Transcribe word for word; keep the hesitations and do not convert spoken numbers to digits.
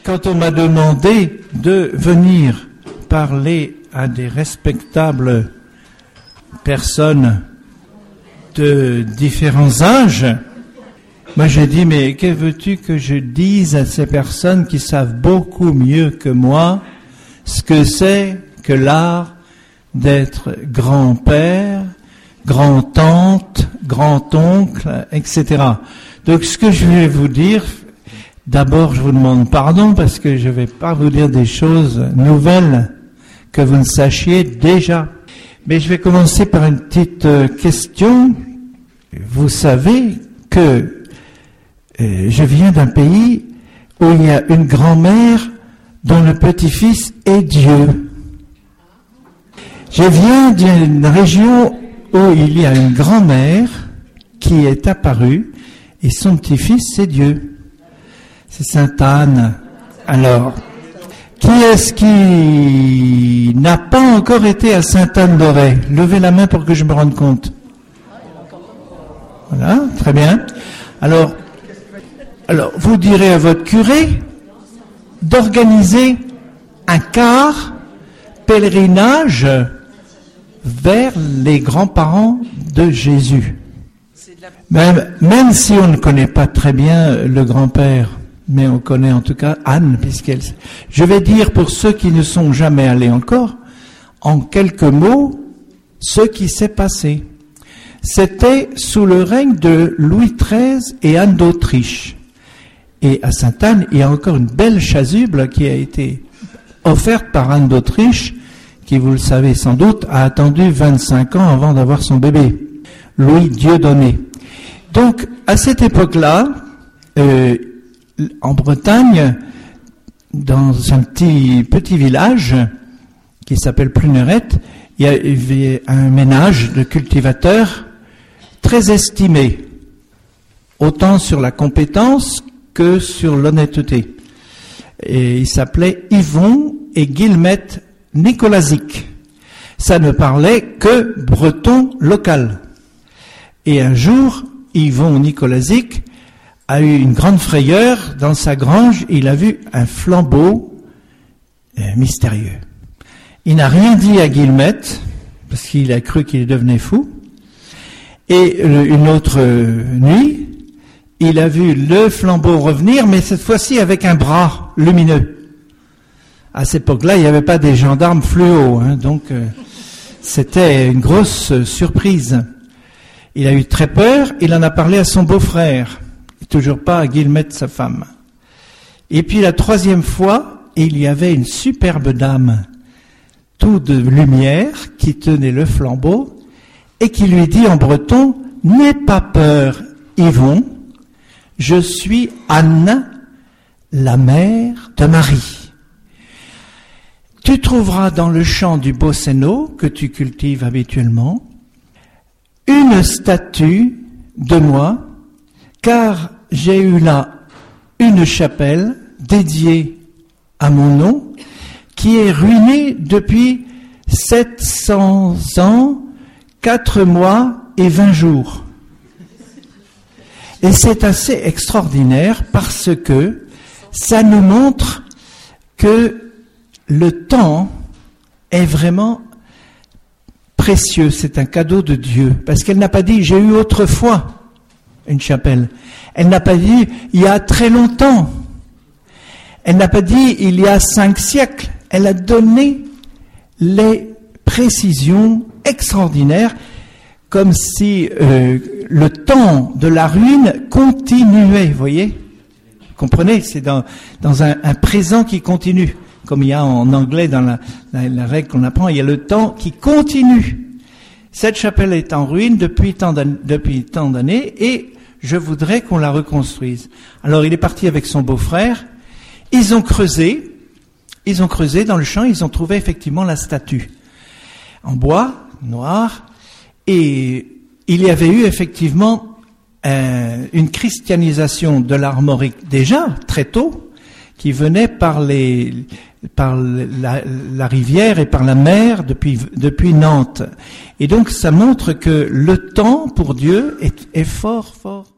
quand on m'a demandé de venir parler à des respectables personnes de différents âges, moi j'ai dit, mais que veux-tu que je dise à ces personnes qui savent beaucoup mieux que moi ce que c'est que l'art d'être grand-père, grand-tante, grand-oncle, et cetera. Donc ce que je vais vous dire, d'abord je vous demande pardon parce que je ne vais pas vous dire des choses nouvelles que vous ne sachiez déjà. Mais je vais commencer par une petite question. Vous savez que euh, je viens d'un pays où il y a une grand-mère dont le petit-fils est Dieu. Je viens d'une région où il y a une grand-mère qui est apparue et son petit-fils c'est Dieu. C'est Sainte Anne. Alors, qui est-ce qui n'a pas encore été à Sainte-Anne-d'Auray? Levez la main pour que je me rende compte. Voilà, très bien. Alors, alors vous direz à votre curé d'organiser un quart pèlerinage vers les grands-parents de Jésus. Même, même si on ne connaît pas très bien le grand-père, mais on connaît en tout cas Anne, puisqu'elle... Je vais dire pour ceux qui ne sont jamais allés encore, en quelques mots, ce qui s'est passé. C'était sous le règne de Louis treize et Anne d'Autriche. Et à Sainte-Anne, il y a encore une belle chasuble qui a été offerte par Anne d'Autriche, qui, vous le savez sans doute, a attendu vingt-cinq ans avant d'avoir son bébé, Louis Dieudonné. Donc, à cette époque-là, euh, en Bretagne, dans un petit petit village qui s'appelle Plunerette, il y avait un ménage de cultivateurs très estimé, autant sur la compétence que sur l'honnêteté. Et il s'appelait Yvon et Guillemette Nicolasic. Ça ne parlait que breton local. Et un jour, Yvon Nicolasic a eu une grande frayeur dans sa grange. Il a vu un flambeau euh, mystérieux. Il n'a rien dit à Guillemette, parce qu'il a cru qu'il devenait fou. Et euh, une autre euh, nuit, il a vu le flambeau revenir, mais cette fois-ci avec un bras lumineux. À cette époque-là, il n'y avait pas des gendarmes fluo, hein, donc euh, c'était une grosse euh, surprise. Il a eu très peur, il en a parlé à son beau-frère, toujours pas à Guillemette, sa femme. Et puis la troisième fois, il y avait une superbe dame, tout de lumière, qui tenait le flambeau, et qui lui dit en breton, « N'aie pas peur, Yvon, je suis Anne, la mère de Marie. Tu trouveras dans le champ du Bosséno, que tu cultives habituellement, une statue de moi, car j'ai eu là une chapelle dédiée à mon nom, qui est ruinée depuis sept cents ans, quatre mois et vingt jours. Et c'est assez extraordinaire parce que ça nous montre que le temps est vraiment précieux, c'est un cadeau de Dieu. Parce qu'elle n'a pas dit « j'ai eu autrefois une chapelle ». Elle n'a pas dit « il y a très longtemps ». Elle n'a pas dit « il y a cinq siècles ». Elle a donné les précisions extraordinaires, comme si euh, le temps de la ruine continuait, vous voyez ? Vous comprenez ? C'est dans, dans un, un présent qui continue. Comme il y a en anglais dans la, la, la règle qu'on apprend, il y a le temps qui continue. Cette chapelle est en ruine depuis tant d'années, depuis tant d'années et je voudrais qu'on la reconstruise. Alors il est parti avec son beau-frère, ils ont creusé, ils ont creusé dans le champ, ils ont trouvé effectivement la statue en bois noir et il y avait eu effectivement euh, une christianisation de l'Armorique déjà très tôt, qui venait par les par la, la rivière et par la mer depuis depuis Nantes. Et donc ça montre que le temps pour Dieu est, est fort fort